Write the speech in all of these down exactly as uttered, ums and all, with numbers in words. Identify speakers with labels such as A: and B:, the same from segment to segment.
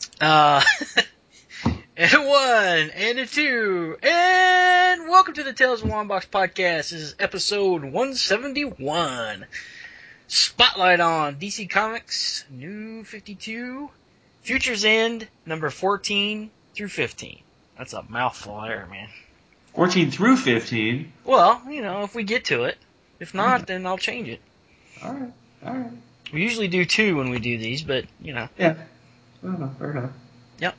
A: Uh, and a one, and a two, and welcome to the Tales of Long Box podcast. This is episode one seventy-one. Spotlight on D C Comics, New fifty-two, Future's End, number fourteen through fifteen. That's a mouthful there, man.
B: fourteen through fifteen?
A: Well, you know, if we get to it. If not,
B: yeah.
A: then I'll change it.
B: Alright, alright.
A: We usually do two when we do these, but, you know.
B: Yeah. Fair enough, fair enough.
A: Yep.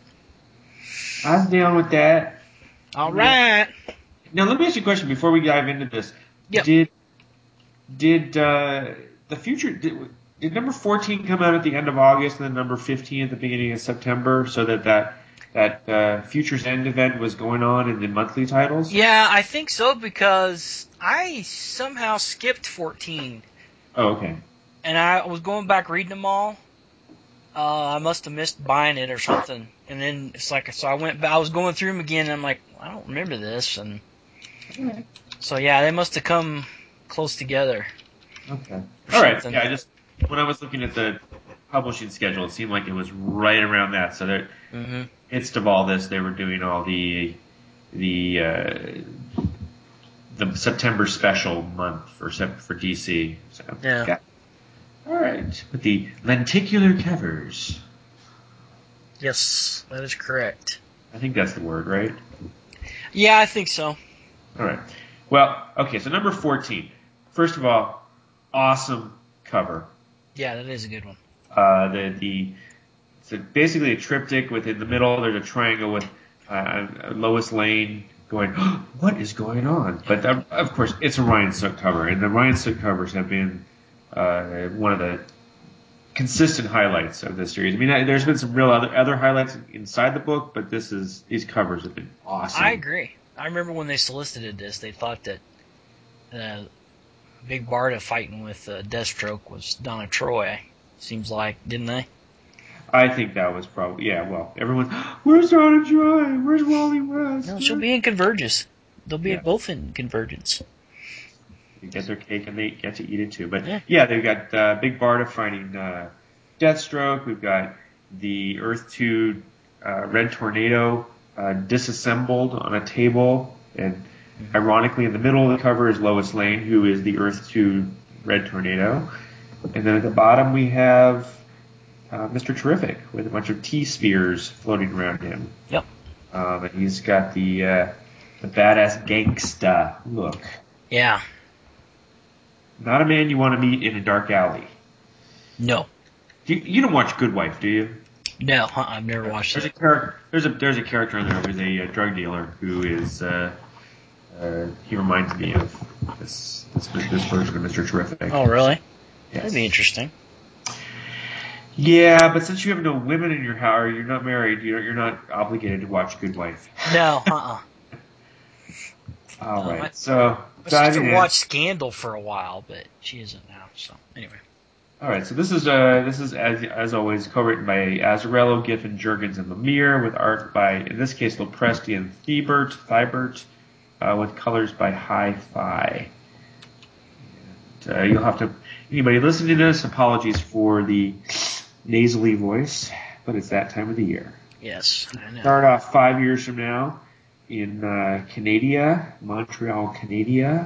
B: I was down with that.
A: All right.
B: Now, let me ask you a question before we dive into this.
A: Yep.
B: Did, did, uh, the future, did, did number fourteen come out at the end of August and then number fifteen at the beginning of September so that that, that, uh, Future's End event was going on in the monthly titles?
A: Yeah, I think so because I somehow skipped fourteen.
B: Oh, okay.
A: And I was going back reading them all. Uh, I must have missed buying it or something. And then it's like, so I went, I was going through them again and I'm like, I don't remember this. And
B: Okay.
A: so yeah, they must have come close together.
B: Okay. All right.
A: Something.
B: Yeah, I just, when I was looking at the publishing schedule, it seemed like it was right around that. So that,
A: Mm-hmm.
B: midst of all this, they were doing all the, the, uh, the September special month for for D C. So,
A: Yeah.
B: yeah. All right, with the lenticular covers.
A: Yes, that is correct.
B: I think that's the word, right?
A: Yeah, I think so.
B: All right. Well, okay. So number fourteen. First of all, awesome cover.
A: Yeah, that is a good one.
B: Uh, the the it's a, basically a triptych with in the middle. There's a triangle with uh, Lois Lane going, oh, what is going on? But um, of course, it's a Ryan Sook cover, and the Ryan Sook covers have been uh, one of the consistent highlights of this series. I mean, there's been some real other other highlights inside the book, but this is these covers have been awesome.
A: I agree. I remember when they solicited this, they thought that uh, Big Barda fighting with uh, Deathstroke was Donna Troy. Seems like, didn't they?
B: I think that was probably, yeah, well, everyone, where's Donna Troy? Where's Wally West?
A: No, she'll be in Convergence. They'll be
B: Yeah.
A: both in Convergence.
B: They get their cake and they get to eat it too. But
A: Yeah,
B: yeah, they've got uh, Big Barda fighting uh, Deathstroke. We've got the Earth two uh, Red Tornado uh, disassembled on a table. And mm-hmm. ironically, in the middle of the cover is Lois Lane, who is the Earth two Red Tornado. And then at the bottom we have uh, Mister Terrific with a bunch of T-spheres floating around him.
A: Yep.
B: Um, and he's got the uh, the badass gangsta look.
A: Yeah.
B: Not a man you want to meet in a dark alley.
A: No.
B: You, you don't watch Good Wife, do you?
A: No, huh, I've never watched
B: there's
A: it.
B: A char- there's a there's a character in there who's a, a drug dealer who is uh, uh, he reminds me of this this this version of Mister Terrific.
A: Oh, really?
B: Yes.
A: That'd be interesting.
B: Yeah, but since you have no women in your house, or you're not married, you're you're not obligated to watch Good Wife.
A: No, uh-uh.
B: All
A: no,
B: right,
A: my,
B: so
A: my sister
B: in.
A: watched Scandal for a while, but she isn't now. So anyway.
B: All right, so this is uh this is as as always co-written by Azzarello, Giffen, Jurgens, and Lemire, with art by in this case Lopresti and Thibert, Thibert, uh, with colors by Hi-Fi. And, uh, you'll have to anybody listening to this, apologies for the nasally voice, but it's that time of the year.
A: Yes, I know.
B: Start off five years from now in uh, Canada, Montreal, Canada.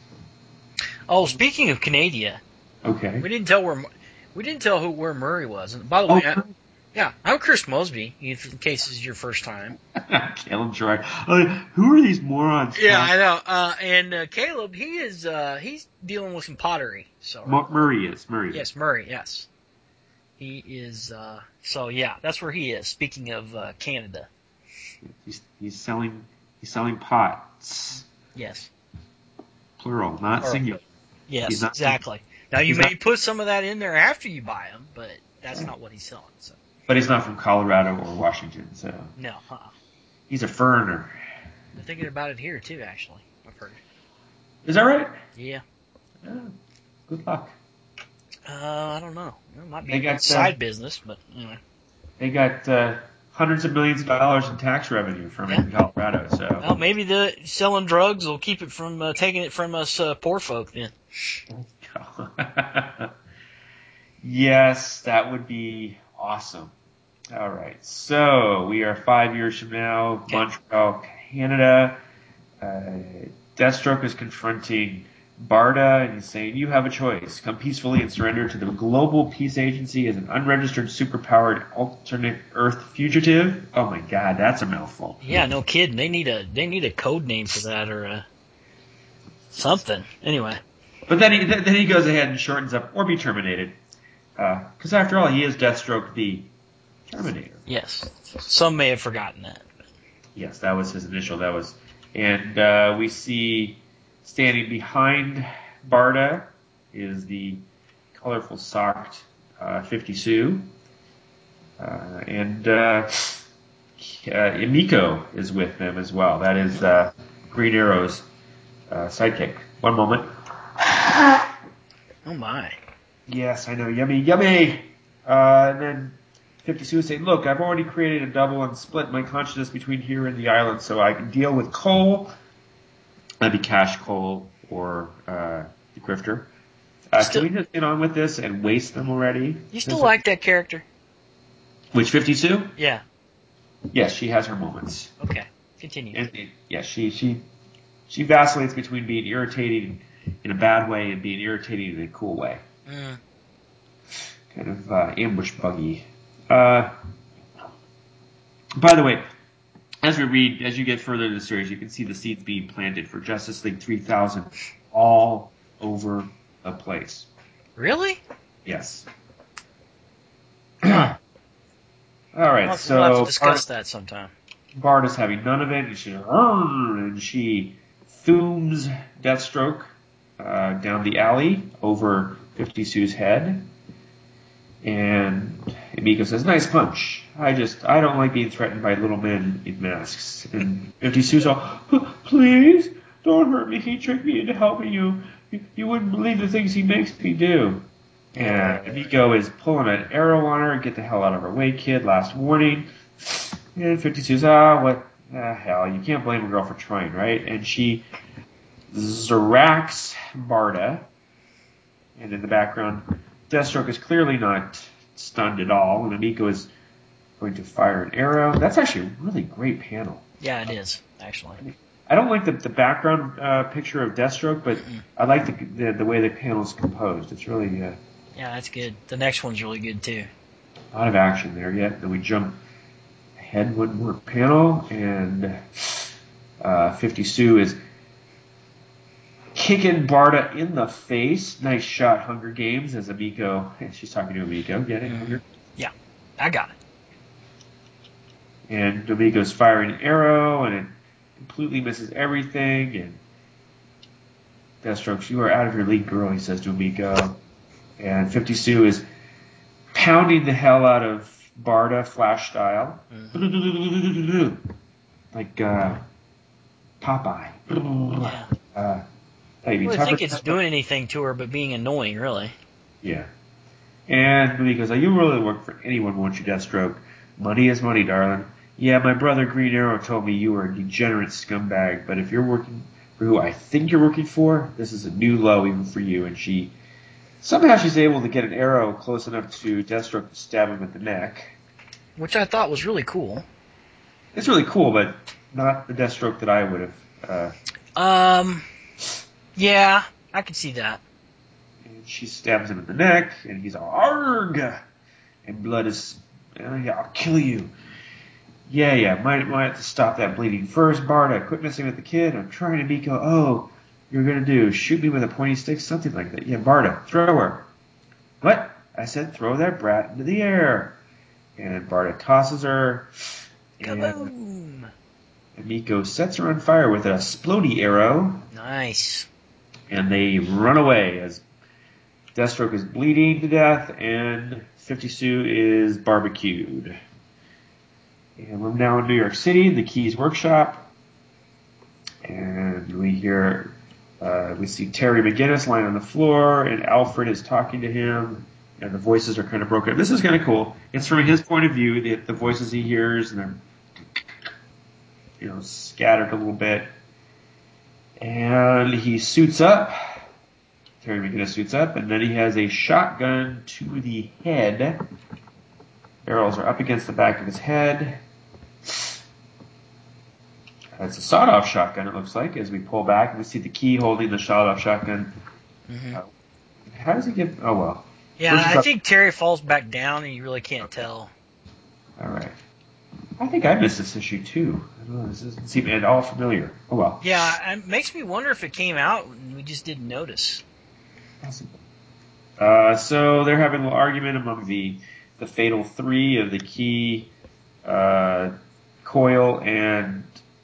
A: Oh, speaking of Canada.
B: Okay.
A: We didn't tell where we didn't tell who where Murray was. And by the way,
B: oh,
A: I, yeah, I'm Chris Mosby. In case this is your first time.
B: Caleb Gerard. Uh, who are these morons?
A: Yeah, I know. Uh, and uh, Caleb, he is uh, he's dealing with some pottery. So
B: M- Murray is Murray.
A: Yes, Murray. Yes, he is. Uh, so yeah, that's where he is. Speaking of uh, Canada,
B: he's he's selling he's selling pots.
A: Yes.
B: Plural, not
A: Plural.
B: singular.
A: Yes,
B: not,
A: exactly. Now you
B: He's
A: may
B: not,
A: put some of that in there after you buy them, but that's not what he's selling. So.
B: But he's not from Colorado or Washington, so.
A: No, uh-uh.
B: He's a foreigner.
A: They're thinking about it here too, actually. I've heard.
B: Is that right?
A: Yeah.
B: Oh, good luck.
A: Uh, I don't know. It might be
B: They
A: a
B: got,
A: side
B: uh,
A: business, but anyway.
B: They got uh, hundreds of millions of dollars in tax revenue from
A: Yeah.
B: it in Colorado, so.
A: Well, maybe the selling drugs will keep it from uh, taking it from us uh, poor folk then.
B: Yes, that would be awesome. All right. So we are five years from now, Montreal, Canada. Uh, Deathstroke is confronting Barda and he's saying, you have a choice. Come peacefully and surrender to the Global Peace Agency as an unregistered, superpowered, alternate Earth fugitive. Oh my god, that's a mouthful.
A: Yeah, no kidding. They need a they need a code name for that or a something. Anyway.
B: But then he then he goes ahead and shortens up or be terminated. Because uh, after all, he is Deathstroke the Terminator.
A: Yes. Some may have forgotten that.
B: Yes, that was his initial. That was, and uh, we see standing behind Barda is the colorful socked uh, fifty Sue, uh, and uh, uh, Emiko is with them as well. That is uh, Green Arrow's uh, sidekick. One moment.
A: Oh my.
B: Yes, I know. Yummy, yummy. Uh, and then fifty Sue is saying, look, I've already created a double and split my consciousness between here and the island, so I can deal with Cole. That'd be Cash Cole or uh, the Grifter. Uh,
A: Still,
B: can we just get on with this and waste them already?
A: You still like that character?
B: Which fifty Sue?
A: Yeah.
B: Yes, she has her moments.
A: Okay, continue.
B: And it, yeah, she she she vacillates between being irritating in a bad way and being irritating in a cool way.
A: Mm.
B: Kind of uh, ambush buggy. Uh, by the way, as we read, as you get further in the series, you can see the seeds being planted for Justice League three thousand all over the place.
A: Really?
B: Yes.
A: Huh.
B: All right,
A: We'll,
B: so
A: we'll have to discuss
B: Bart,
A: that sometime.
B: Bart is having none of it, and she and she thooms Deathstroke uh, down the alley over fifty Sue's head. And Emiko says, nice punch. I just, I don't like being threatened by little men in masks. And fifty Sue's all, please, don't hurt me. He tricked me into helping you. You, you wouldn't believe the things he makes me do. And Emiko is pulling an arrow on her. Get the hell out of her way, kid. Last warning. And fifty Sue's, ah, what the hell. You can't blame a girl for trying, right? And she zaracks Barda. And in the background, Deathstroke is clearly not stunned at all, and Emiko is going to fire an arrow. That's actually a really great panel.
A: Yeah, it is, actually.
B: I don't like the, the background uh, picture of Deathstroke, but
A: Mm-mm.
B: I like the, the the way the panel is composed. It's really uh,
A: Yeah, that's good. The next one's really good, too.
B: a lot of action there yet. Then we jump ahead one more panel, and uh, fifty Sue is kicking Barda in the face. Nice shot, Hunger Games, as Emiko, she's talking to Emiko. Get it,
A: Mm-hmm.
B: Hunger?
A: Yeah, I got it.
B: And Emiko's firing an arrow, and it completely misses everything. And Deathstroke, you are out of your league, girl, he says to Emiko. And fifty Sue is pounding the hell out of Barda, Flash style. Mm-hmm. Like uh, Popeye.
A: Yeah.
B: Uh, I
A: well, I think it's doing anything to her but being annoying, really.
B: Yeah. And Emiko goes, you really work for anyone, won't you, Deathstroke? Money is money, darling. Yeah, my brother Green Arrow told me you were a degenerate scumbag, but if you're working for who I think you're working for, this is a new low even for you. And she, somehow she's able to get an arrow close enough to Deathstroke to stab him in the neck.
A: Which I thought was really cool.
B: It's really cool, but not the Deathstroke that I would have. Uh,
A: um, yeah, I can see that.
B: And she stabs him in the neck, and he's all, arg! And blood is, oh, yeah, I'll kill you. Yeah, yeah, might, might have to stop that bleeding first, Barda. Quit messing with the kid. I'm trying to Emiko. Oh, you're gonna do shoot me with a pointy stick, something like that. Yeah, Barda, throw her. What? I said throw that brat into the air. And Barda tosses her.
A: Kaboom!
B: And Emiko sets her on fire with a splody arrow.
A: Nice.
B: And they run away as Deathstroke is bleeding to death, and fifty Sue is barbecued. And we're now in New York City, the Keys workshop, and we hear, uh, we see Terry McGinnis lying on the floor, and Alfred is talking to him, and the voices are kind of broken. This is kind of cool. It's from his point of view, the, the voices he hears, and they're, you know, scattered a little bit. And he suits up. Terry McGinnis suits up, and then he has a shotgun to the head Barrels are up against the back of his head. It's a sawed-off shotgun, it looks like, as we pull back. And we see the key holding the sawed-off shotgun.
A: Mm-hmm.
B: Uh, how does he get... Oh, well.
A: Yeah, I think Terry falls back down, and you really can't okay. tell.
B: All right. I think I missed this issue, too. I don't know, this doesn't seem at all familiar. Oh, well.
A: Yeah, it makes me wonder if it came out and we just didn't notice.
B: Possible. Uh, so they're having a little argument among the, the fatal three of the key, uh, Coil, and...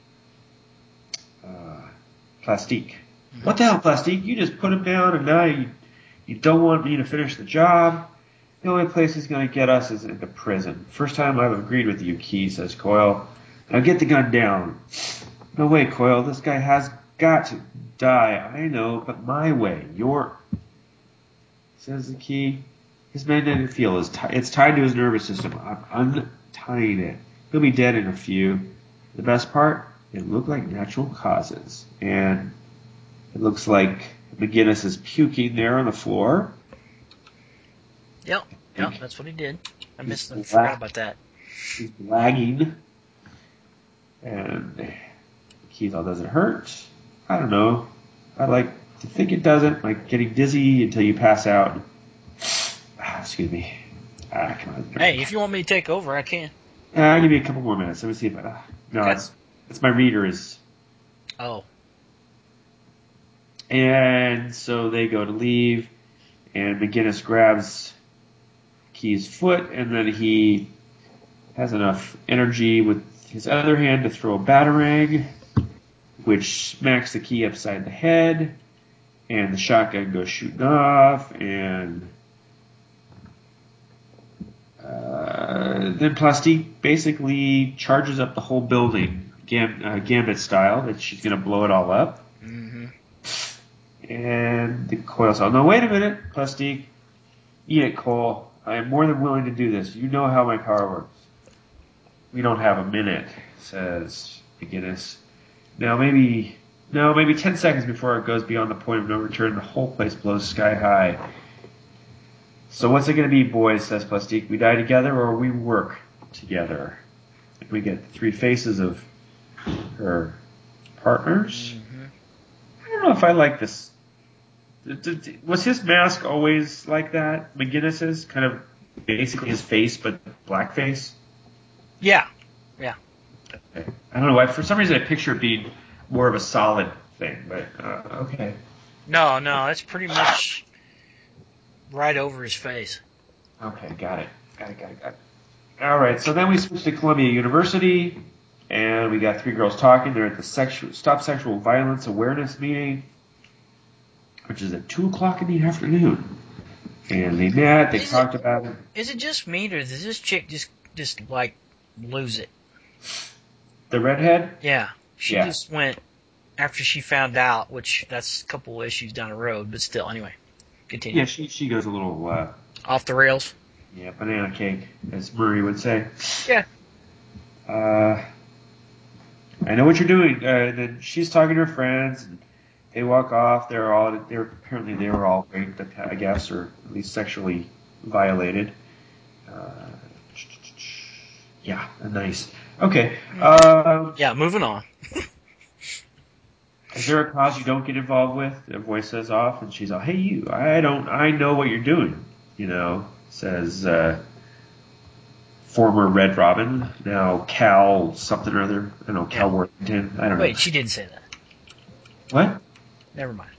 B: Uh, Plastique. Mm-hmm. What the hell, Plastique? You just put him down and now you, you don't want me to finish the job? The only place he's going to get us is into prison. First time I've agreed with you, Key, says Coil. Now get the gun down. No way, Coil. This guy has got to die. I know, but my way. Your... Says the Key. His magnetic field is t- it's tied to his nervous system. I'm untying it. He'll be dead in a few. The best part? It looked like natural causes. And it looks like McGinnis is puking there on the floor.
A: Yep, yep, that's what he did. I missed and forgot about that.
B: He's lagging. And Keith, all does it hurt? I don't know. I like to think it doesn't. Like getting dizzy until you pass out. Ah, excuse me. Ah, come on.
A: Hey, if you want me to take over, I can.
B: Uh, I'll give you a couple more minutes. Let me see if I... Uh, no, okay. it's... It's my reader is.
A: Oh.
B: And so they go to leave, and McGinnis grabs Key's foot, and then he has enough energy with his other hand to throw a batarang, which smacks the Key upside the head, and the shotgun goes shooting off, and uh, then Plastique basically charges up the whole building. Gam, uh, Gambit style, that she's going to blow it all up.
A: Mm-hmm.
B: And the Coil says, no, wait a minute, Plastique. Eat it, Cole. I am more than willing to do this. You know how my power works. We don't have a minute, says McGinnis. Now maybe, no, maybe ten seconds before it goes beyond the point of no return, the whole place blows sky high. So what's it going to be, boys, says Plastique. We die together or we work together. And we get three faces of her partners.
A: Mm-hmm.
B: I don't know if I like this. Was his mask always like that? McGinnis's? Kind of basically his face, but blackface?
A: Yeah. Yeah.
B: Okay. I don't know why. For some reason I picture it being more of a solid thing, but uh, okay.
A: No, no, it's pretty much right over his face.
B: Okay, got it. Got it, got it, got it. All right, so then we switch to Columbia University. And we got three girls talking. They're at the sexual, Stop Sexual Violence Awareness meeting, which is at two o'clock in the afternoon. And they met. They is talked
A: it,
B: about it.
A: Is it just me, or does this chick just, just like, lose it?
B: The redhead?
A: Yeah. She
B: yeah.
A: just went, after she found out, which that's a couple of issues down the road, but still, anyway. Continue.
B: Yeah, she she goes a little... Uh,
A: off the rails?
B: Yeah, banana cake, as Murray would say.
A: Yeah.
B: Uh... I know what you're doing. Uh, and then she's talking to her friends, and they walk off. They're all, they're apparently they were all raped, I guess, or at least sexually violated. Uh, yeah, nice. Okay. Um,
A: yeah, moving on.
B: Is there a cause you don't get involved with? The voice says off, and she's all, "Hey, you! I don't. I know what you're doing." You know, says. Uh, Former Red Robin, now Cal something or other. I don't know, Cal yeah. Worthington. I don't know.
A: Wait, she didn't say that.
B: What?
A: Never mind.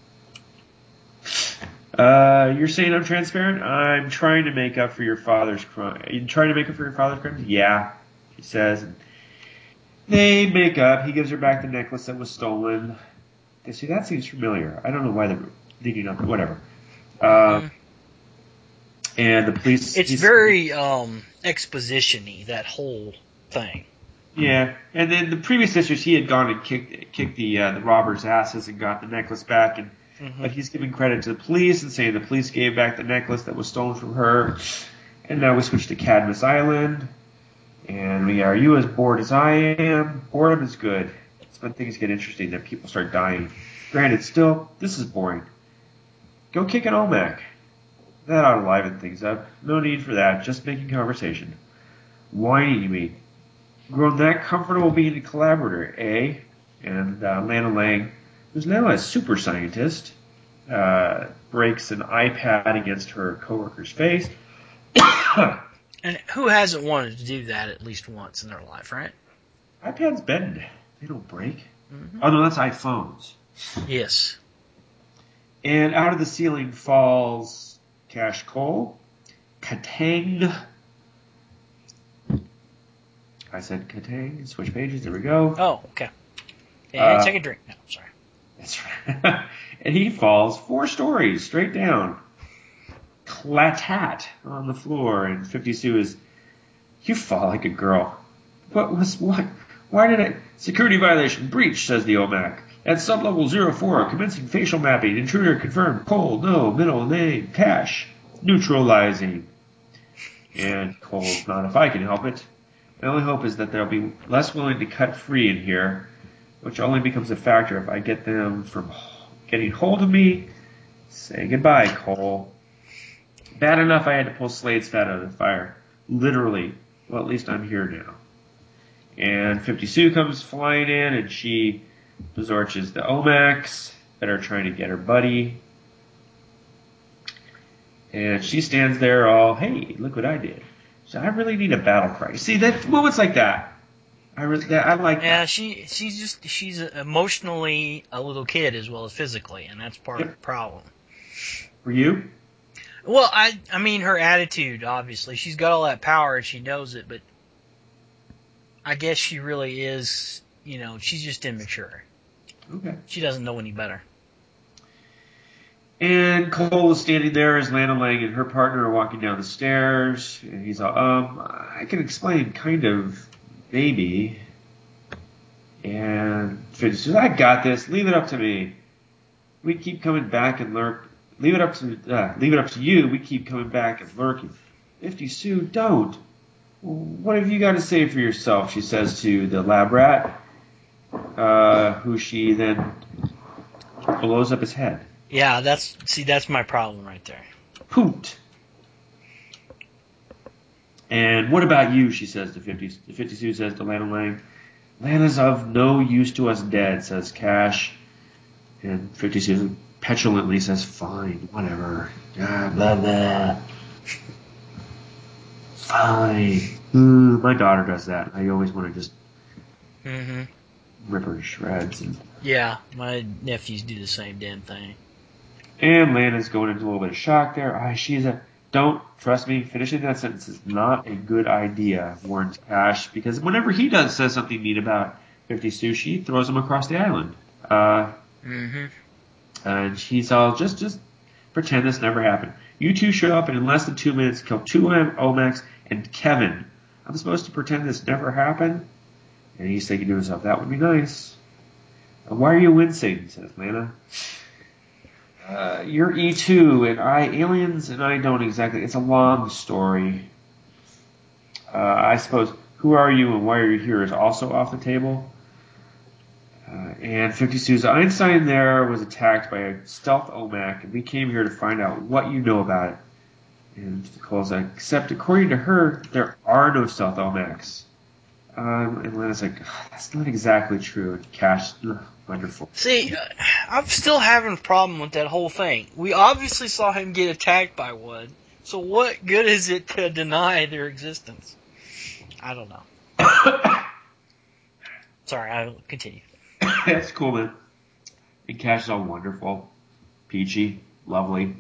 B: Uh, you're saying I'm transparent? I'm trying to make up for your father's crime. Are you trying to make up for your father's crimes? Yeah, she says. They make up. He gives her back the necklace that was stolen. They see, that seems familiar. I don't know why they're leading up. Whatever. Uh, mm-hmm. And the police...
A: It's very um, exposition-y, that whole thing.
B: Yeah, and then the previous issues, he had gone and kicked kicked the uh, the robbers' asses and got the necklace back, and mm-hmm. but he's giving credit to the police and saying the police gave back the necklace that was stolen from her. And now we switch to Cadmus Island, and we are you as bored as I am. Boredom is good. It's when things get interesting that people start dying. Granted, still, this is boring. Go kick an O M A C. That ought to liven things up. No need for that. Just making conversation. Whining me. Grown that comfortable being a collaborator, eh? And uh, Lana Lang, who's now a super scientist, uh, breaks an iPad against her coworker's face.
A: And who hasn't wanted to do that at least once in their life, right?
B: iPads bend. They don't break.
A: Mm-hmm.
B: Oh, no, that's iPhones.
A: Yes.
B: And out of the ceiling falls Cash Cole. Katang. I said Katang. Switch pages. There we go.
A: Oh, okay. And
B: Uh,
A: take a drink now. Sorry.
B: That's right. And he falls four stories straight down. Clatat on the floor. And fifty Sue is, you fall like a girl. What was, what? Why did I? Security violation. Breach, says the O M A C. At sublevel zero four, commencing facial mapping. Intruder confirmed. Cole, no, middle name. Cash. Neutralizing. And Cole's not if I can help it. My only hope is that they'll be less willing to cut free in here, which only becomes a factor if I get them from getting hold of me. Say goodbye, Cole. Bad enough I had to pull Slade's fat out of the fire. Literally. Well, at least I'm here now. And fifty Sue comes flying in, and she besorches the O M A Cs that are trying to get her buddy. And she stands there all, hey, look what I did. So I really need a battle cry. See, that moments like that, I really, that, I like
A: Yeah,
B: that.
A: she she's just she's emotionally a little kid as well as physically, and that's part
B: Yep.
A: of the problem.
B: For you?
A: Well, I I mean her attitude, obviously. She's got all that power and she knows it, but I guess she really is, you know, she's just immature.
B: Okay.
A: She doesn't know any better.
B: And Cole is standing there as Lana Lang and her partner are walking down the stairs. And he's all, um, I can explain, kind of, maybe. And Fitz says, I got this. Leave it up to me. We keep coming back and lurk. Leave it up to uh, leave it up to you. We keep coming back and lurking. fifty Sue, don't. What have you got to say for yourself? She says to the lab rat, uh, who she then blows up his head.
A: Yeah, that's see that's my problem right there.
B: Poot. And what about you? She says to fifty. fifty Sue says to Lana Lang, Lana's of no use to us dead, says Cash. And fifty Sue petulantly says, fine, whatever. Ah, blah, blah. Fine. Ooh, my daughter does that. I always want to just
A: Mm-hmm.
B: rip her to shreds. And,
A: Yeah, my nephews do the same damn thing.
B: and Lana's going into a little bit of shock there. Ah, she's a... Don't, trust me, finishing that sentence is not a good idea, warns Cash, because whenever he does says something mean about fifty Sue, she throws him across the island. Uh,
A: Mm-hmm.
B: and she's all, just, just pretend this never happened. You two show up and in less than two minutes kill two O M A Cs and Kevin. I'm supposed to pretend this never happened? And he's thinking to himself, that would be nice. Why are you wincing? Says Lana. Uh, you're E two and I aliens and I don't exactly. It's a long story. Uh, I suppose who are you and why are you here is also off the table. Uh, and fifty Sue's Einstein there was attacked by a stealth O M A C and we came here to find out what you know about it. And Cole's like, except according to her, there are no stealth O M A Cs. Um, and Lana's like, that's not exactly true. And Cash, ugh, wonderful.
A: See, uh, I'm still having a problem with that whole thing. We obviously saw him get attacked by one, so what good is it to deny their existence? I don't know. Sorry, I'll continue.
B: That's cool, man. And Cash is all wonderful, peachy, lovely.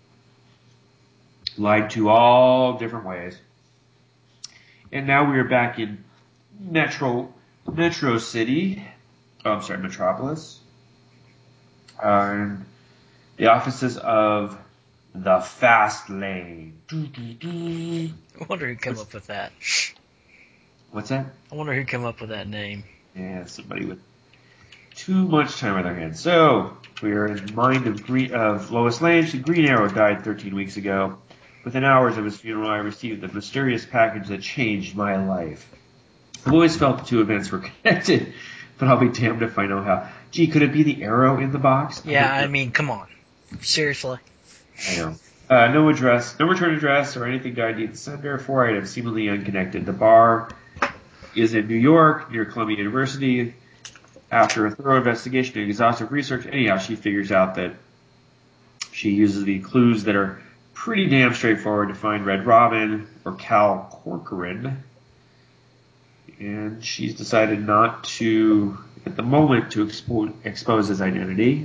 B: Lied to all different ways. And now we are back in Metro, Metro City. Oh, I'm sorry, Metropolis. Uh, and the offices of the Fast Lane.
A: I wonder who came up with that.
B: What's that?
A: I wonder who came up with that name.
B: Yeah, somebody with too much time on their hands. So, we are in the mind of, Green, of Lois Lane. She, Green Arrow died thirteen weeks ago. Within hours of his funeral, I received the mysterious package that changed my life. I've always felt the two events were connected, but I'll be damned if I know how. Gee, could it be the arrow in the box?
A: Yeah,
B: I,
A: I mean, come on. Seriously.
B: I know. Uh, no address, no return address or anything to I D the sender. Four items seemingly unconnected. The bar is in New York, near Columbia University. After a thorough investigation and exhaustive research, anyhow, she figures out that she uses the clues that are pretty damn straightforward to find Red Robin or Cal Corcoran. And she's decided not to, at the moment, to expo- expose his identity.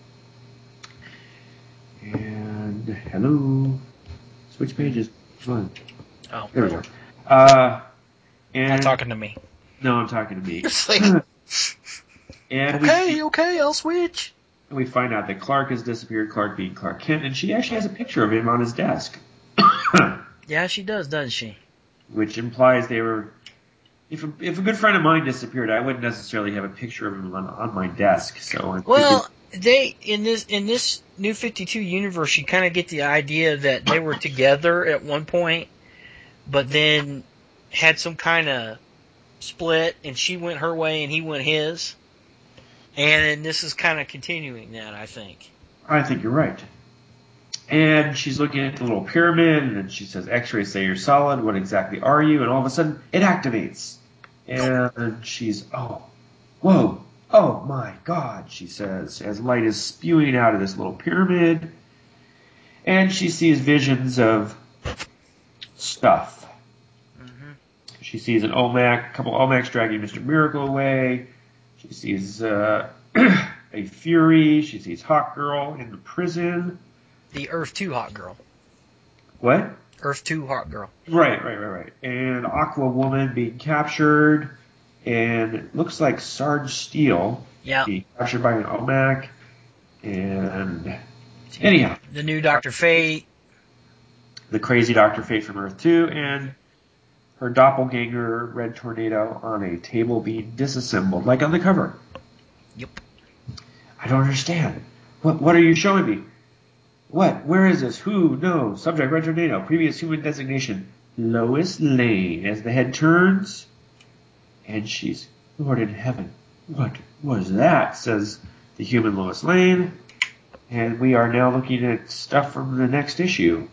B: And hello, switch pages. Fun.
A: Oh,
B: there we go. Uh, and
A: not talking to me.
B: No, I'm talking to me.
A: Like,
B: and
A: okay,
B: we,
A: okay, I'll switch.
B: We find out that Clark has disappeared. Clark being Clark Kent, and she actually has a picture of him on his desk.
A: Yeah, she does, doesn't she?
B: Which implies they were. If a, if a good friend of mine disappeared, I wouldn't necessarily have a picture of him on, on my desk. So I'm
A: well,
B: thinking,
A: they in this in this New fifty-two universe, you kind of get the idea that they were together at one point, but then had some kind of split, and she went her way and he went his, and this is kind of continuing that, I think.
B: I think you're right. And she's looking at the little pyramid, and she says, X-rays say you're solid. What exactly are you? And all of a sudden, it activates. And she's, oh, whoa, oh my God, she says, as light is spewing out of this little pyramid. And she sees visions of stuff. Mm-hmm. She sees an O M A C, a couple O M A Cs dragging Mister Miracle away. She sees uh, a Fury. She sees Hawk Girl in the prison.
A: The Earth two Hot Girl.
B: What?
A: Earth two Hot Girl.
B: Right, right, right, right. And Aqua Woman being captured. And it looks like Sarge Steele
A: yeah.
B: being captured by an O M A C. And anyhow.
A: The new Doctor Fate.
B: The crazy Doctor Fate from Earth two. And her doppelganger, Red Tornado, on a table being disassembled, like on the cover.
A: Yep.
B: I don't understand. What What are you showing me? What? Where is this? Who? No. Subject, Red Tornado. Previous human designation, Lois Lane. As the head turns, and she's, Lord in heaven, what was that? Says the human Lois Lane. And we are now looking at stuff from the next issue.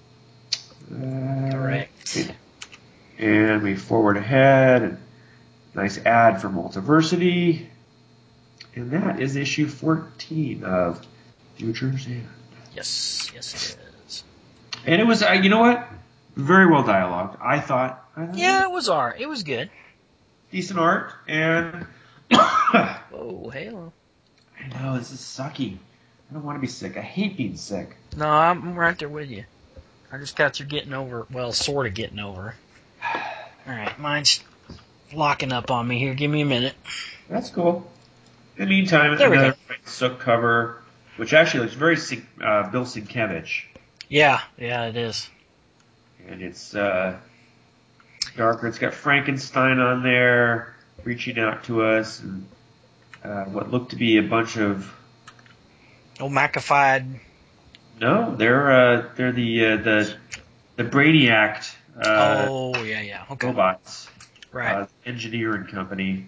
B: Uh,
A: Correct.
B: And we forward ahead. And nice ad for Multiversity. And that is issue fourteen of Future's End.
A: Yes, yes it is.
B: And it was, uh, you know what? Very well dialogued. I thought. I thought
A: yeah, it was art. It was good.
B: Decent art. And.
A: Whoa, Halo.
B: I know, this is sucky. I don't want to be sick. I hate being sick.
A: No, I'm right there with you. I just got through getting over, well, sort of getting over. Alright, mine's locking up on me here. Give me a minute.
B: That's cool. In the meantime,
A: there
B: another Sook cover, which actually looks very uh, Bill Sienkiewicz.
A: Yeah, yeah, it is.
B: And it's uh, darker. It's got Frankenstein on there, reaching out to us, and uh, what looked to be a bunch of
A: Oh, McAfee.
B: No, they're uh, they're the uh, the the Brainiac. Uh,
A: oh yeah, yeah. Okay.
B: Robots.
A: Right.
B: Uh, engineering company.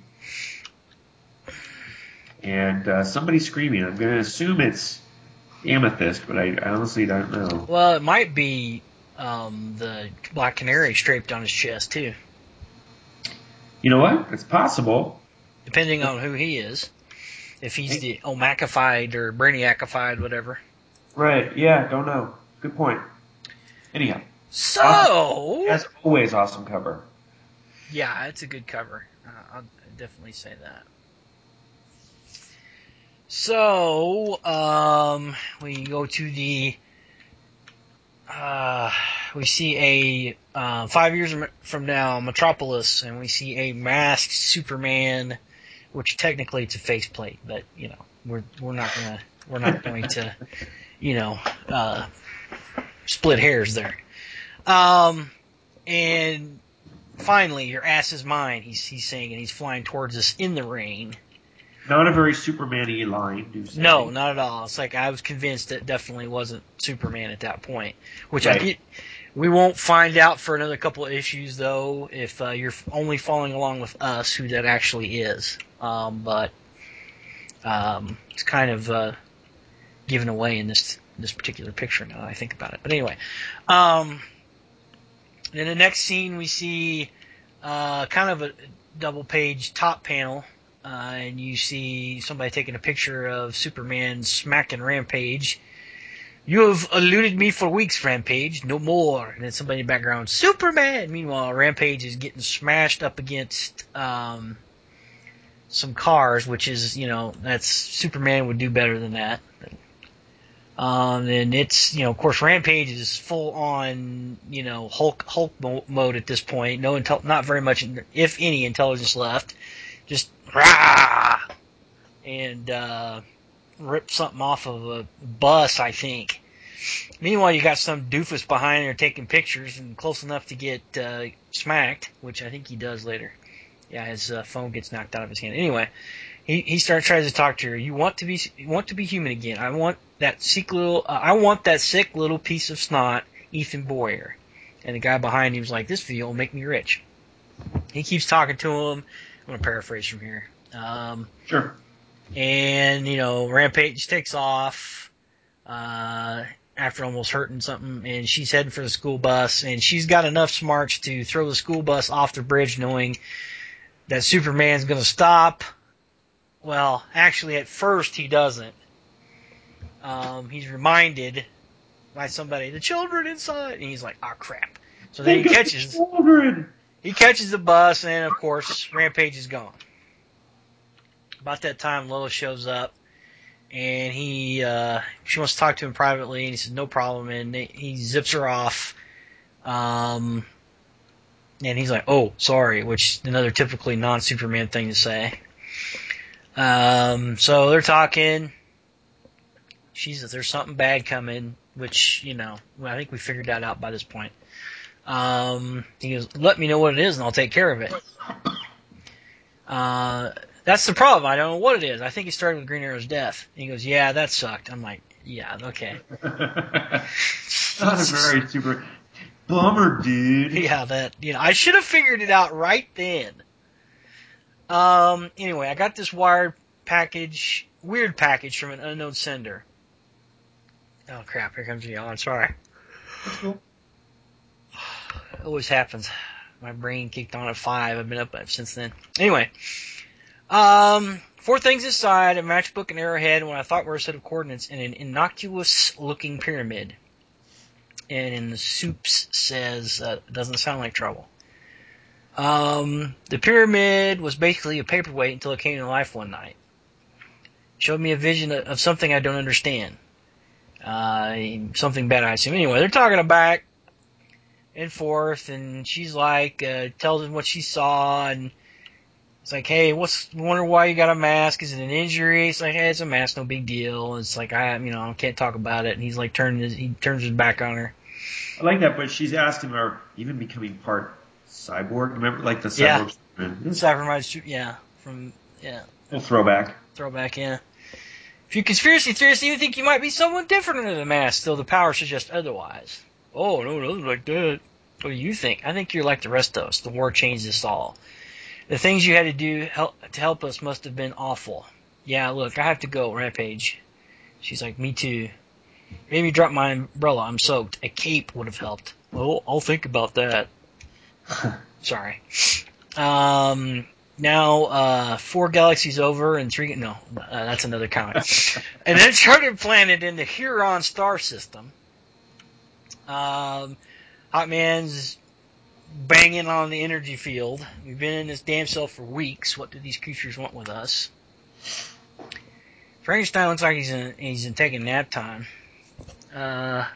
B: And uh, somebody screaming. I'm going to assume it's Amethyst, but I, I honestly don't know.
A: Well, it might be um, the Black Canary draped on his chest too.
B: You know what? It's possible.
A: Depending on who he is. If he's the Omacified or Brainiacified, whatever.
B: Right, yeah, don't know. Good point. Anyhow.
A: So...
B: Awesome. As always, awesome cover.
A: Yeah, it's a good cover. Uh, I'll definitely say that. So, um, we go to the... Uh, we see a... Uh, five years from now, Metropolis, and we see a masked Superman... Which technically it's a faceplate, but you know we're we're not gonna we're not going to you know uh, split hairs there. Um, and finally, your ass is mine. He's he's saying, and he's flying towards us in the rain.
B: Not a very Superman-y line, do say.
A: No, not at all. It's like I was convinced it definitely wasn't Superman at that point, which
B: right.
A: I did. We won't find out for another couple of issues, though, if uh, you're only following along with us, who that actually is. Um, but um, it's kind of uh, given away in this this particular picture now that I think about it. But anyway, um, in the next scene we see uh, kind of a double-page top panel, uh, and you see somebody taking a picture of Superman smacking Rampage. You have eluded me for weeks, Rampage. No more. And then somebody in the background, Superman! Meanwhile, Rampage is getting smashed up against um, some cars, which is, you know, that's Superman would do better than that. Um, and it's, you know, of course, Rampage is full on, you know, Hulk Hulk mo- mode at this point. No, intel- not very much, if any, intelligence left. Just rah, and uh, rip something off of a bus, I think. Meanwhile, you got some doofus behind there taking pictures and close enough to get uh, smacked, which I think he does later. Yeah, his uh, phone gets knocked out of his hand. Anyway. He he starts tries to talk to her. You want to be you want to be human again. I want that sick little uh, I want that sick little piece of snot, Ethan Boyer. And the guy behind him was like, "This video will make me rich." He keeps talking to him. I'm gonna paraphrase from here. Um,
B: sure.
A: And you know, Rampage takes off uh, after almost hurting something, and she's heading for the school bus. And she's got enough smarts to throw the school bus off the bridge, knowing that Superman's gonna stop. Well, actually, at first he doesn't. Um, he's reminded by somebody, the children inside, and he's like, "Oh crap!" So then
B: Think
A: he catches,
B: the children.
A: he catches the bus, and of course, Rampage is gone. About that time, Lois shows up, and he, uh, she wants to talk to him privately, and he says, "No problem," and he zips her off. Um, and he's like, "Oh, sorry," which is another typically non-Superman thing to say. Um, so they're talking. She says there's something bad coming, which, you know, I think we figured that out by this point. Um, he goes, "Let me know what it is and I'll take care of it." Uh, that's the problem. I don't know what it is. I think it started with Green Arrow's death. And he goes, "Yeah, that sucked." I'm like, yeah, okay.
B: Not a very super bummer, dude.
A: Yeah, that, you know, I should have figured it out right then. Um, anyway, I got this wired package, weird package from an unknown sender. Oh crap, here comes the yawn, sorry.
B: That's cool.
A: It always happens. My brain kicked on at five, I've been up since then. Anyway, um, four things aside, a matchbook and arrowhead, and what I thought were a set of coordinates in an innocuous looking pyramid. And in the soups says, uh, doesn't sound like trouble. Um, the pyramid was basically a paperweight until it came to life one night. Showed me a vision of something I don't understand. Uh, something bad, I assume. Anyway, they're talking back and forth, and she's like, uh, tells him what she saw, and it's like, "Hey, what's, wonder why you got a mask? Is it an injury?" It's like, "Hey, it's a mask, no big deal." It's like, I, you know, I can't talk about it, and he's like, turning his, he turns his back on her.
B: I like that, but she's asked him, "Are even becoming part cyborg?" Remember, like the
A: Yeah.
B: cyborg.
A: Cybermind, yeah, from, yeah.
B: Full throwback.
A: Throwback, yeah. If you conspiracy theorists even think you might be someone different under the mask, still the power suggests otherwise. Oh, no, nothing like that. What do you think? I think you're like the rest of us. The war changed us all. The things you had to do help, to help us must have been awful. Yeah, look, I have to go, Rampage. She's like, "Me too. Maybe drop my umbrella. I'm soaked. A cape would have helped." Well, I'll think about that. Sorry. Um, now, uh, four galaxies over and three, no, uh, that's another comic. An uncharted planet in the Huron star system. Um, Hot Man's banging on the energy field. We've been in this damn cell for weeks. What do these creatures want with us? Frankenstein looks like he's in, he's in taking nap time. Uh,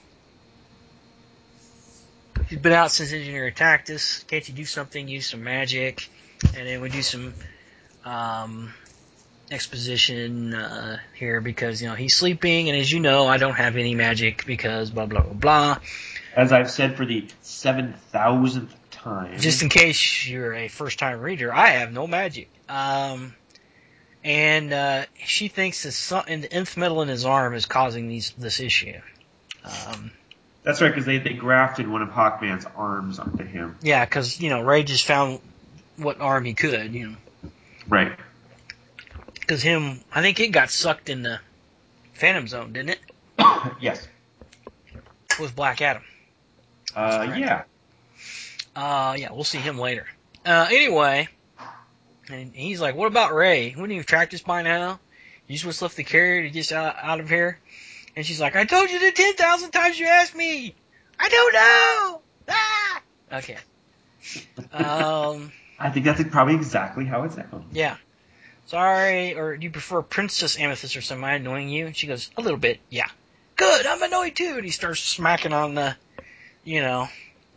A: he's been out since Engineer attacked us. Can't you do something? Use some magic. And then we do some, um, exposition, uh, here because, you know, he's sleeping. And as you know, I don't have any magic because blah, blah, blah, blah.
B: As I've said for the seven thousandth time.
A: Just in case you're a first-time reader, I have no magic. Um, and uh, she thinks that some, and the nth metal in his arm is causing these this issue. Um,
B: That's right, because they, they grafted one of Hawkman's arms onto him.
A: yeah, because, you know, Ray just found what arm he could, you know.
B: Right.
A: Because him, I think it got sucked in the Phantom Zone, didn't it?
B: Yes.
A: With Black Adam.
B: Uh, yeah.
A: Uh, yeah, we'll see him later. Uh, anyway, and he's like, "What about Ray? Wouldn't you have tracked us by now? You just left the carrier to get out, out of here." And she's like, "I told you the ten thousand times you asked me. I don't know." Ah! Okay. Um.
B: I think that's probably exactly how it sounds.
A: Yeah. Sorry, or do you prefer Princess Amethyst or something? Am I annoying you? And she goes, "A little bit, yeah." "Good, I'm annoyed too." And he starts smacking on the, you know,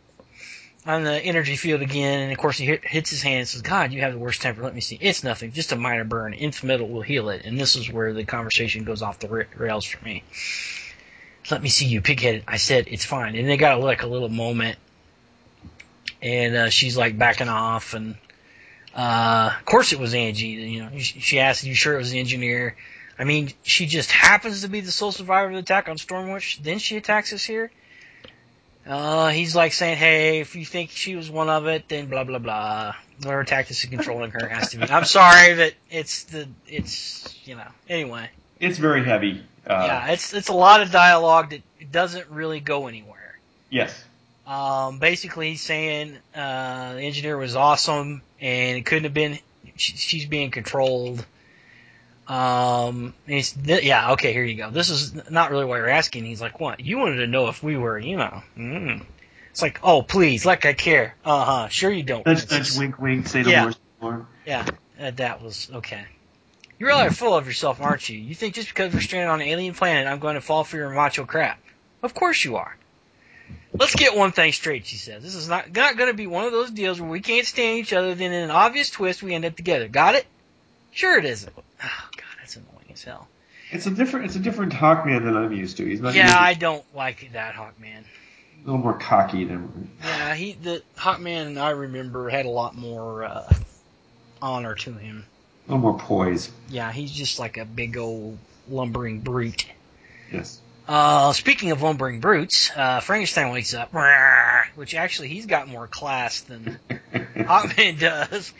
A: on the energy field again. And of course he hit, hits his hand and says, "God, you have the worst temper. Let me see." "It's nothing, just a minor burn. Infmetal will heal it." And this is where the conversation goes off the rails for me. "Let me see you, pig-headed." I said, "It's fine." And they got like a little moment. And uh, she's like backing off, and uh, of course it was Angie. You know, she asked, "Are you sure it was the engineer?" I mean, she just happens to be the sole survivor of the attack on Stormwatch. Then she attacks us here. Uh, he's like saying, "Hey, if you think she was one of it, then blah blah blah. Whatever tactics of controlling her has to be." I'm sorry, but it's the it's you know anyway.
B: It's very heavy. Uh,
A: yeah, it's it's a lot of dialogue that doesn't really go anywhere.
B: Yes.
A: Um, basically, he's saying uh, the engineer was awesome, and it couldn't have been. She, she's being controlled. Um, he's, th- yeah, okay, here you go. This is not really what you're asking. He's like, "What? You wanted to know if we were, you know?" Mm. It's like, "Oh, please, like I care." Uh huh. Sure you don't.
B: Nudge, nudge, wink, wink. Say no
A: yeah.
B: more. Say no more.
A: Yeah, uh, that was okay. You really are full of yourself, aren't you? You think just because we're stranded on an alien planet, I'm going to fall for your macho crap? Of course you are. "Let's get one thing straight," she says. "This is not not going to be one of those deals where we can't stand each other, then in an obvious twist we end up together. Got it?" "Sure it isn't." Oh, God, that's annoying as hell.
B: It's a different. It's a different Hawkman than I'm used to. He's not.
A: Yeah,
B: usually
A: I don't like that Hawkman.
B: a little more cocky than.
A: Yeah, he the Hawkman I remember had a lot more uh, honor to him.
B: A little more poise.
A: Yeah, he's just like a big old lumbering brute.
B: Yes.
A: Uh, speaking of lumbering brutes, uh, Frankenstein wakes up, which actually he's got more class than Hawkman does.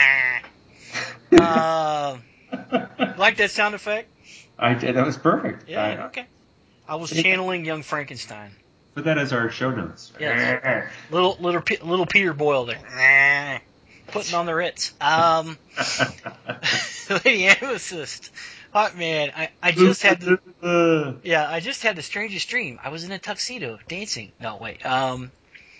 A: uh, like that sound effect?
B: I did. That was perfect.
A: Yeah,
B: I,
A: okay. I was channeling young Frankenstein.
B: Put that as our show notes.
A: Yes. little little little Peter Boyle there, putting on the Ritz. Um, Lady Amethyst. Hawkman, I, I just had the yeah, I just had the strangest dream. I was in a tuxedo dancing. No, wait. Um,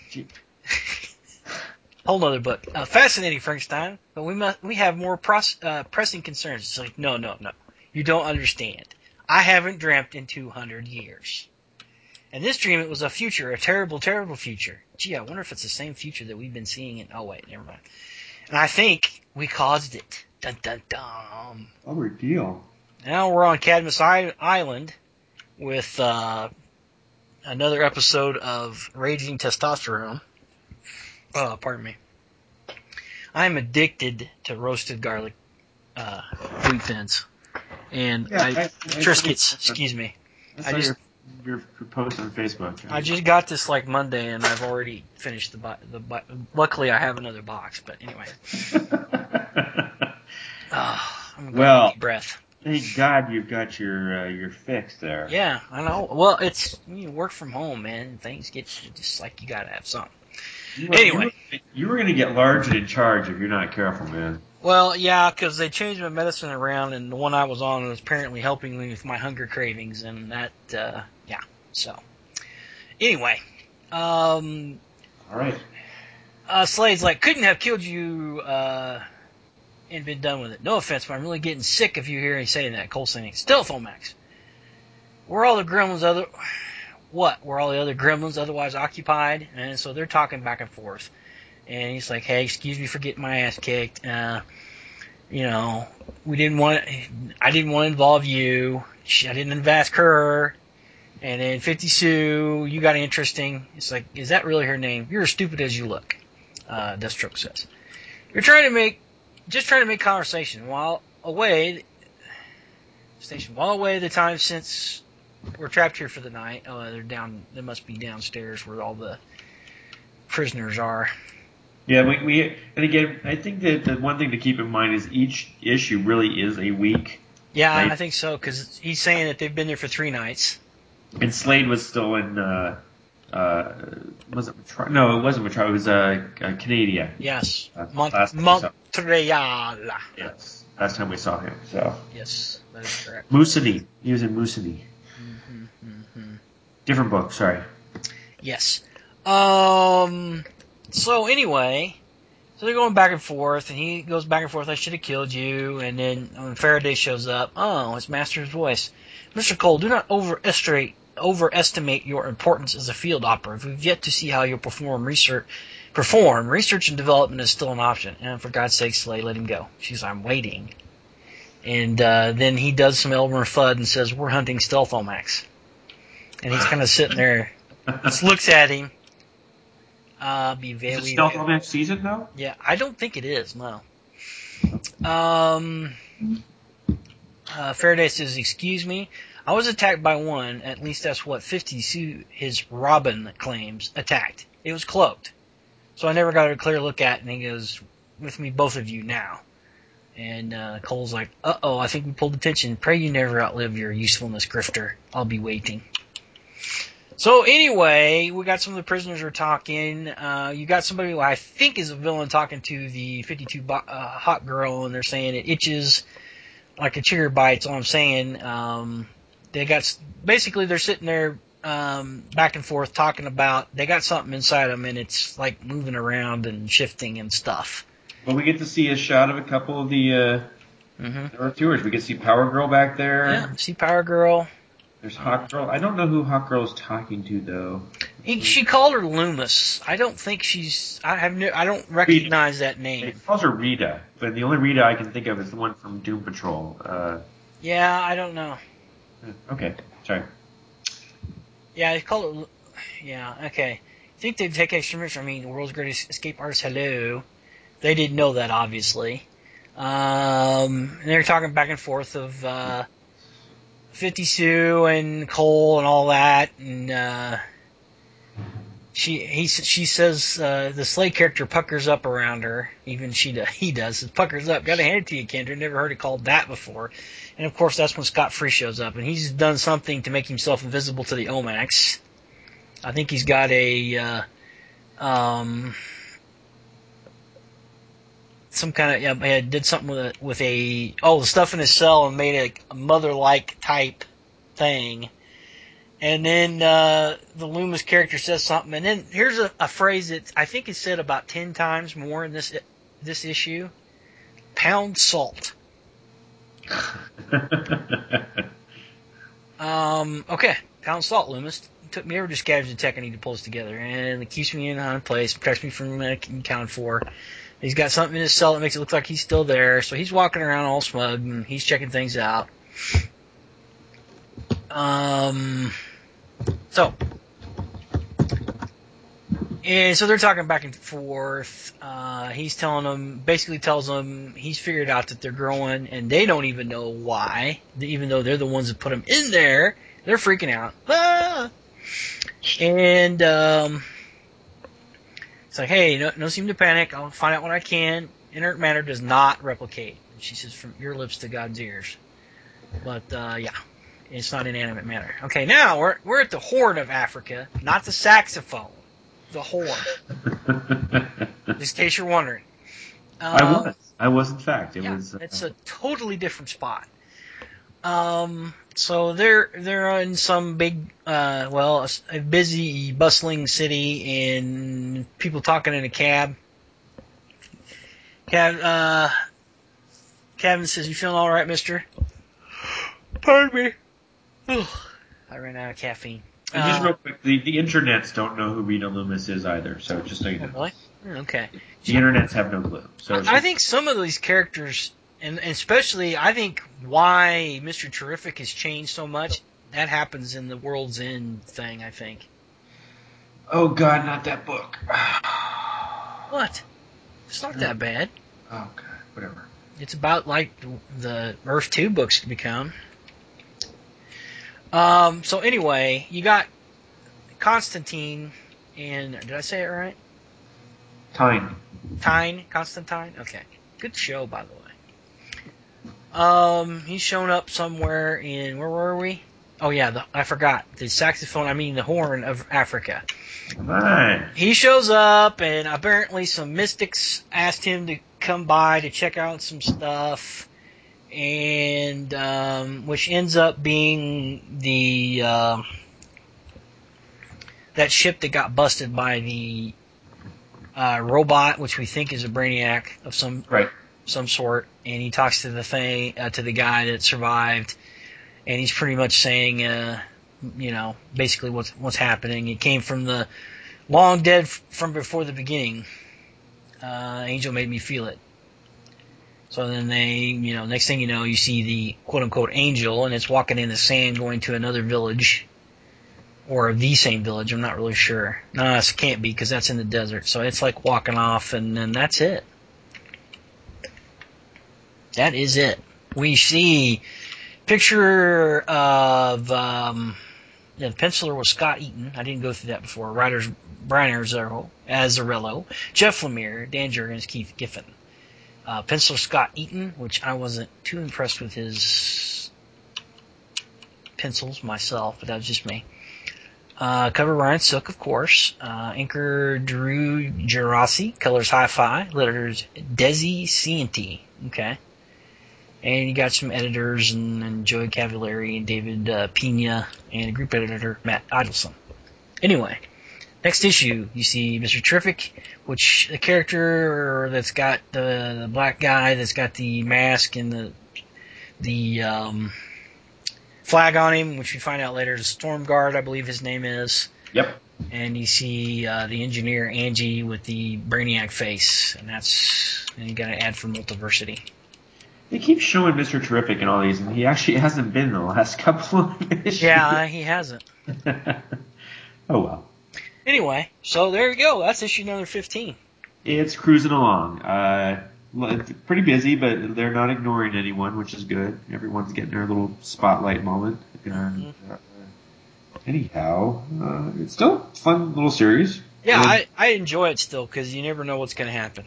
A: whole nother book. Uh, fascinating, Frankenstein. But we must we have more pros, uh, pressing concerns. It's like no, no, no. You don't understand. I haven't dreamt in two hundred years. And this dream, it was a future, a terrible, terrible future. Gee, I wonder if it's the same future that we've been seeing. In, oh wait, never mind. And I think we caused it. Dun dun dun.
B: Oh, weird deal.
A: Now we're on Cadmus Island with uh, another episode of Raging Testosterone. Oh, pardon me. I'm addicted to roasted garlic uh, wheat thins. And
B: Yeah,
A: I,
B: I- I-
A: Triscuits, excuse me.
B: I
A: I
B: saw
A: just
B: your, your post on Facebook.
A: I just got this like Monday, and I've already finished the bo- the. Bo- Luckily, I have another box. But anyway, oh, I'm
B: Well,
A: deep breath.
B: Thank God you've got your uh, your fix there.
A: Yeah, I know. Well, it's you work from home, man. Things get just like you gotta have something.
B: You were,
A: Anyway,
B: you were, you were going to get large and in charge if you're not careful, man.
A: well, yeah, because they changed my medicine around, and the one I was on was apparently helping me with my hunger cravings, and that, uh, yeah. So, anyway, um,
B: All right.
A: uh, Slade's like, couldn't have killed you, uh, and been done with it. No offense, but I'm really getting sick of you hearing saying that. Cole saying, still, Fomax. Were all the gremlins other, what? Were all the other gremlins otherwise occupied? And so they're talking back and forth. And he's like, hey, excuse me for getting my ass kicked. Uh, you know, we didn't want, I didn't want to involve you. I didn't ask her. And then fifty Sue, you got interesting. It's like, is that really her name? You're as stupid as you look. Uh, Deathstroke says. You're trying to make, just trying to make conversation while away, station, while away the time since we're trapped here for the night. Oh, they're down, they must be downstairs where all the prisoners are.
B: Yeah, we, we and again, I think that the one thing to keep in mind is each issue really is a week.
A: Yeah,
B: Right?
A: I think so, because he's saying that they've been there for three nights.
B: And Slade was still in. Uh, uh, was it Metro- No, it wasn't Metro. It was uh, uh, Canada.
A: Yes.
B: Uh,
A: Mon-
B: last time we saw-
A: Montreal.
B: Yes, last time we saw him. So
A: Yes, that is correct.
B: Moosonee. He was in Moosonee.
A: Mm-hmm, mm-hmm.
B: Different book. Sorry.
A: Yes. Um. So anyway, so they're going back and forth, and he goes back and forth. I should have killed you. And then when Faraday shows up, oh, it's Master's voice. Mister Cole, do not overestimate overestimate your importance as a field operative. We've yet to see how you'll perform research. Perform research and development is still an option. And for God's sake, Slade, let him go. She's, I'm waiting. And uh, then he does some Elmer Fudd and says, "We're hunting Stealth Omax." And he's kind of sitting there, just looks at him. Uh, be very.
B: Is it Stealth Omax season though?
A: Yeah, I don't think it is. No. Um. Uh, Faraday says, "Excuse me. I was attacked by one. At least that's what fifty-two, his Robin claims, attacked. It was cloaked. So I never got a clear look at it." And he goes, "With me, both of you now." And uh, Cole's like, "Uh-oh, I think we pulled attention. Pray you never outlive your usefulness, Grifter. I'll be waiting." So anyway, we got some of the prisoners are talking. Uh, you got somebody who I think is a villain talking to the fifty-two bo- uh, hot girl, and they're saying it itches like a trigger bite. All I'm saying. Um, they got basically they're sitting there um, back and forth talking about they got something inside them, and it's like moving around and shifting and stuff.
B: Well, we get to see a shot of a couple of the uh,
A: Mm-hmm.
B: Earth Tours. We get to see Power Girl back there.
A: Yeah, see Power Girl.
B: There's Hawk Girl. I don't know who Hawk Girl is talking to though.
A: He, she called her Loomis. I don't think she's. I have no. I don't recognize that name.
B: He calls her Rita, but the only Rita I can think of is the one from Doom Patrol. Uh,
A: Yeah, I don't know.
B: okay, sorry.
A: Yeah, they call it. Yeah, okay. I think they take extra measures. I mean, the world's greatest escape artist. Hello. They didn't know that, obviously. Um, and they're talking back and forth of uh, fifty Sue and Cole and all that, and uh, she he she says uh, the Slade character puckers up around her. Even she does, he does. It puckers up. Got to hand it to you, Kendra. Never heard it called that before. And of course, that's when Scott Free shows up, and he's done something to make himself invisible to the Omax. I think he's got a uh, um, some kind of yeah, yeah, did something with a with a oh the stuff in his cell and made a, a mother-like type thing. And then uh, the Loomis character says something, and then here's a, a phrase that I think is said about ten times more in this this issue: "Pound salt." um, okay, pound salt, Loomis. It took me ever to scavenge the tech I need to pull this together, and it keeps me in a place, protects me from being accounted for. He's got something in his cell that makes it look like he's still there, so he's walking around all smug and he's checking things out. Um. So, and so they're talking back and forth. Uh, he's telling them, basically tells them he's figured out that they're growing, and they don't even know why. Even though they're the ones that put them in there, they're freaking out. Ah! And um, it's like, hey, no, no seem to panic. I'll find out what I can. Inert matter does not replicate. And she says, from your lips to God's ears. But uh, yeah. It's not inanimate matter. Okay, now we're we're at the Horn of Africa, not the saxophone. The Horn. Just in case you're wondering. Um,
B: I was. I was, in fact. It
A: yeah,
B: was. Uh,
A: it's a totally different spot. Um, so they're they're in some big, uh, well, a, a busy, bustling city, and people talking in a cab. Cab, uh, Kevin says, "You feeling all right, Mister?" Pardon me. I ran out of caffeine.
B: and just
A: Uh,
B: real quick, the, the internets don't know who Rita Loomis is either, so just so you know.
A: Really? Okay.
B: The internets have no clue. So
A: I, I think some of these characters, and, and especially, I think why Mister Terrific has changed so much, that happens in the World's End thing, I think.
B: Oh, God, not that book.
A: What? It's not that bad.
B: Oh, God, whatever.
A: It's about like the Earth two books become. Um, so anyway, you got Constantine and, did I say it right?
B: Tyne.
A: Tyne? Constantine? Okay. Good show, by the way. Um, he's shown up somewhere in, where were we? Oh yeah, the, I forgot the saxophone. I mean the horn of Africa.
B: Come on.
A: He shows up, and apparently some mystics asked him to come by to check out some stuff, and um, which ends up being the uh, that ship that got busted by the uh, robot, which we think is a Brainiac of some
B: Right.
A: some sort. And he talks to the thing uh, to the guy that survived, and he's pretty much saying, uh, you know, basically what's what's happening. It came from the long dead f- from before the beginning. Uh, Angel made me feel it. So then they, you know, next thing you know, you see the quote-unquote angel, and it's walking in the sand going to another village. Or the same village, I'm not really sure. No, it can't be, because that's in the desert. So it's like walking off, and then that's it. That is it. We see picture of, um, yeah, the penciler was Scott Eaton. I didn't go through that before. Writers Brian Azzarello, Azzarello, Jeff Lemire, Dan Jurgens, Keith Giffen. Uh, penciler Scott Eaton, which I wasn't too impressed with his pencils myself, but that was just me. Uh, cover Ryan Sook, of course. Uh, inker Drew Gerasi, colors Hi-Fi, letters Desi Cienti. Okay. And you got some editors and, and Joey Cavallari and David uh, Pena and a group editor, Matt Idelson. Anyway, next issue, you see Mister Terrific, which the character that's got the, the black guy that's got the mask and the the um, flag on him, which we find out later is Stormguard, I believe his name is.
B: Yep.
A: And you see uh, the engineer Angie with the Brainiac face, and that's and you got to add for Multiversity.
B: They keep showing Mister Terrific in all these, and he actually hasn't been in the last couple of issues.
A: Yeah, he hasn't.
B: Oh well.
A: Anyway, so there you go. That's issue number fifteen.
B: It's cruising along. Uh, it's pretty busy, but they're not ignoring anyone, which is good. Everyone's getting their little spotlight moment. And,
A: Mm-hmm.
B: uh, anyhow, uh, it's still a fun little series.
A: Yeah,
B: and,
A: I, I enjoy it still because you never know what's going to happen.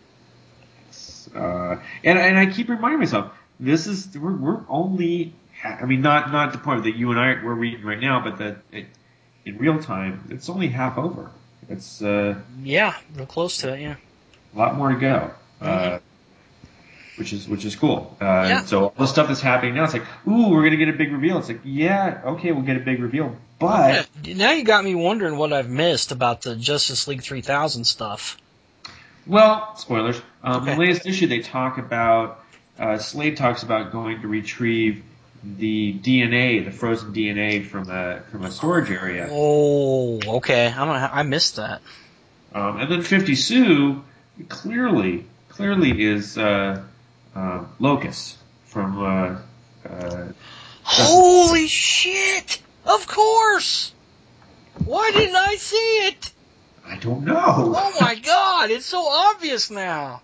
B: Uh, and and I keep reminding myself, this is we're we're only. Ha- I mean, not not the point that you and I we're reading right now, but that it, in real time, it's only half over. It's uh,
A: Yeah, real close to it. Yeah.
B: a lot more to go.
A: Mm-hmm.
B: Uh, which is which is cool. Uh,
A: Yeah.
B: So all the stuff that's happening now, it's like, ooh, we're gonna get a big reveal. It's like, yeah, okay, we'll get a big reveal, but
A: Now you got me wondering what I've missed about the Justice League three thousand stuff.
B: well, spoilers. Um,
A: Okay.
B: The latest issue they talk about, uh, Slade talks about going to retrieve the D N A, the frozen D N A from a from a storage area.
A: Oh, okay. I'm gonna, I missed that.
B: Um, and then fifty Sue clearly clearly is uh, uh, Locus from. Uh, uh,
A: Holy shit! Of course! Why didn't I see it?
B: I don't know.
A: Oh my god, it's so obvious now.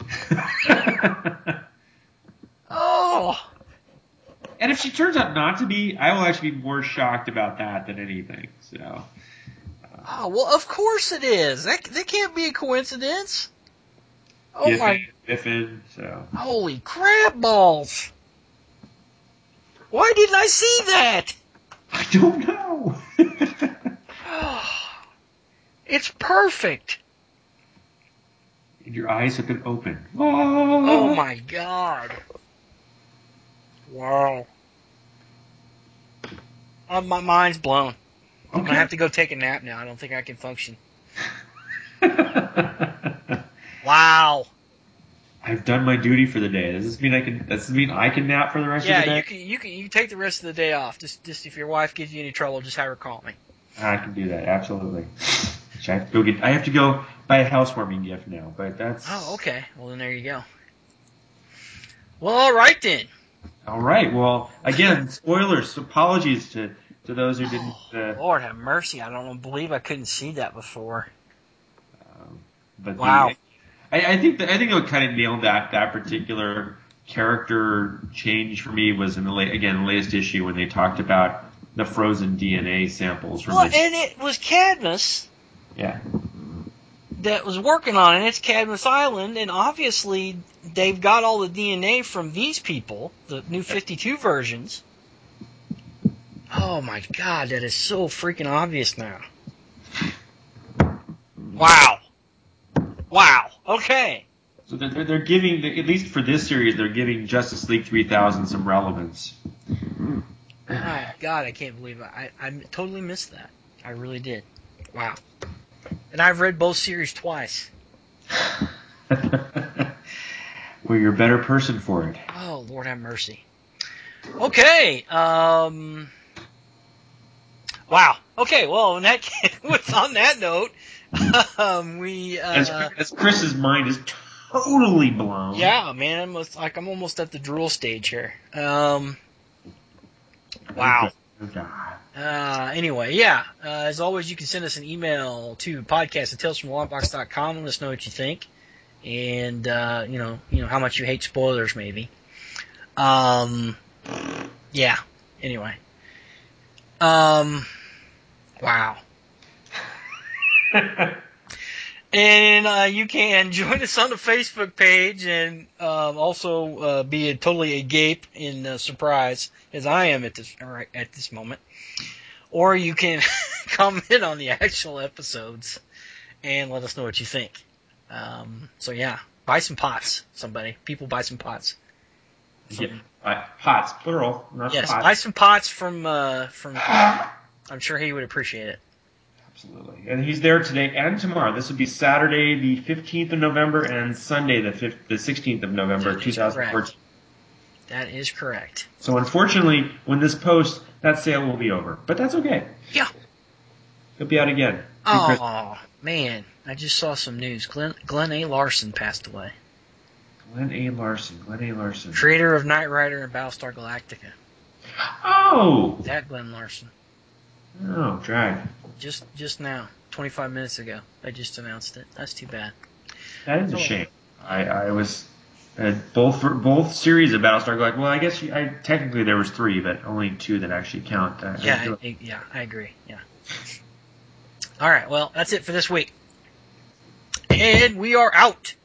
A: Oh.
B: And if she turns out not to be, I will actually be more shocked about that than anything. So. Uh,
A: Oh, well, of course it is. That, that can't be a coincidence. Oh
B: Biffin,
A: my.
B: Biffin, so.
A: Holy crab balls. Why didn't I see that?
B: I don't know.
A: It's perfect.
B: And your eyes have been opened.
A: Oh my god. Wow. Uh, my mind's blown. I'm gonna have to go take a nap now. I don't think I can function. Wow.
B: I've done my duty for the day. Does this mean I can? Does this mean I can nap for the rest
A: Yeah,
B: of the day?
A: you can you can you can take the rest of the day off. Just just if your wife gives you any trouble, just have her call me.
B: I can do that. Absolutely. I have to go get. I have to go buy a housewarming gift now. But that's.
A: Oh, okay. Well, then there you go. Well, all right then.
B: All right. Well, again, spoilers. Apologies to, to those who didn't. Uh,
A: Lord have mercy. I don't believe I couldn't see that before.
B: um, but
A: Wow.
B: the, I, I think that I think what kind of nailed that that particular character change for me was in the late, again the latest issue when they talked about the frozen D N A samples from
A: Well,
B: this.
A: and it was Cadmus
B: Yeah.
A: that was working on it. It's Cadmus Island, and obviously they've got all the D N A from these people, the new fifty-two versions. Oh my god, that is so freaking obvious now. Wow. Wow. Okay.
B: So they're, they're giving, at least for this series, they're giving Justice League three thousand some relevance.
A: My God, I can't believe it. I, I totally missed that. I really did. Wow. And I've read both series twice.
B: Well, you're a better person for it.
A: Oh, Lord have mercy. Okay. Um. Wow. Okay. Well, in that case, on that note, um, we. Uh,
B: as, as Chris's mind is totally blown.
A: Yeah, man. I'm almost, like I'm almost at the drool stage here. Um. Wow. Uh, anyway, yeah. Uh, as always, you can send us an email to podcast at tales from the long box dot com. Let us know what you think, and uh, you know, you know how much you hate spoilers, maybe. Um, yeah. Anyway. Um, wow. And uh, you can join us on the Facebook page, and um, also uh, be a, totally agape in uh, surprise, as I am at this at this moment. Or you can comment on the actual episodes and let us know what you think. Um, so yeah, buy some pots, somebody. People buy some pots.
B: From, yeah, uh, pots, plural, not
A: yes,
B: pots.
A: buy some pots from uh, from. I'm sure he would appreciate it.
B: Absolutely, and he's there today and tomorrow. This would be Saturday, the fifteenth of November, and Sunday, the fifth, the sixteenth of November, two thousand fourteen.
A: That is correct.
B: So unfortunately, when this posts, that sale will be over, but that's okay.
A: Yeah.
B: He'll be out again.
A: Oh man, I just saw some news. Glenn Glenn A. Larson passed away.
B: Glenn A. Larson. Glenn A. Larson.
A: Creator of Knight Rider and Battlestar Galactica.
B: Oh!
A: That Glenn Larson.
B: Oh, drag.
A: Just just now, twenty-five minutes ago, they just announced it. That's too bad.
B: That is a shame. I, I was uh, both both series of Battlestar Galactica. Well, I guess you, I, technically there was three, but only two that actually count. Uh,
A: yeah, I, I, yeah, I agree. Yeah. All right. Well, that's it for this week, and we are out.